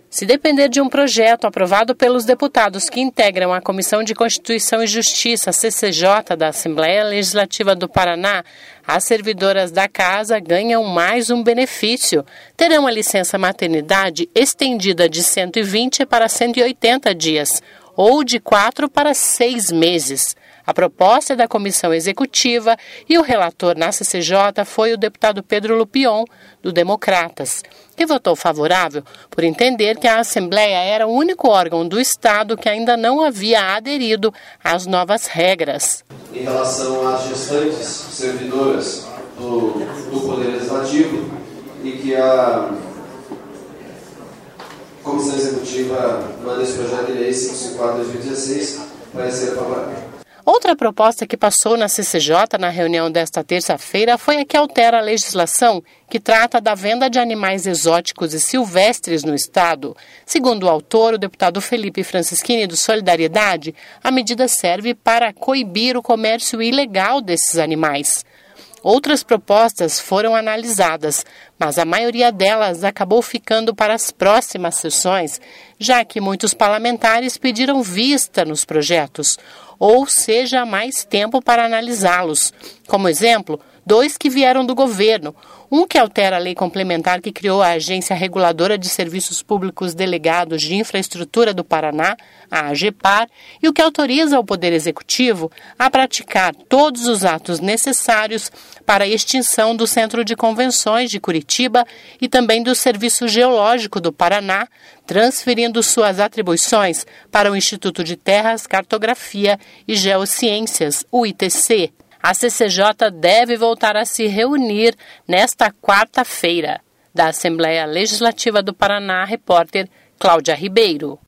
Se depender de um projeto aprovado pelos deputados que integram a Comissão de Constituição e Justiça, CCJ, da Assembleia Legislativa do Paraná, as servidoras da casa ganham mais um benefício. Terão a licença maternidade estendida de 120 para 180 dias, ou de 4 para 6 meses. A proposta é da Comissão Executiva e o relator na CCJ foi o deputado Pedro Lupion, do Democratas, que votou favorável por entender que a Assembleia era o único órgão do Estado que ainda não havia aderido às novas regras. Em relação às gestantes servidoras do Poder Legislativo e que a Comissão Executiva manda esse projeto de lei 554/2016 para ser favorável. Outra proposta que passou na CCJ na reunião desta terça-feira foi a que altera a legislação que trata da venda de animais exóticos e silvestres no Estado. Segundo o autor, o deputado Felipe Francischini, do Solidariedade, a medida serve para coibir o comércio ilegal desses animais. Outras propostas foram analisadas, mas a maioria delas acabou ficando para as próximas sessões, já que muitos parlamentares pediram vista nos projetos, ou seja, mais tempo para analisá-los. Como exemplo, 2 que vieram do governo. Um que altera a lei complementar que criou a Agência Reguladora de Serviços Públicos Delegados de Infraestrutura do Paraná, a AGEPAR, e o que autoriza o Poder Executivo a praticar todos os atos necessários para a extinção do Centro de Convenções de Curitiba e também do Serviço Geológico do Paraná, transferindo suas atribuições para o Instituto de Terras, Cartografia e Geociências, o ITC. A CCJ deve voltar a se reunir nesta quarta-feira. Da Assembleia Legislativa do Paraná, repórter Cláudia Ribeiro.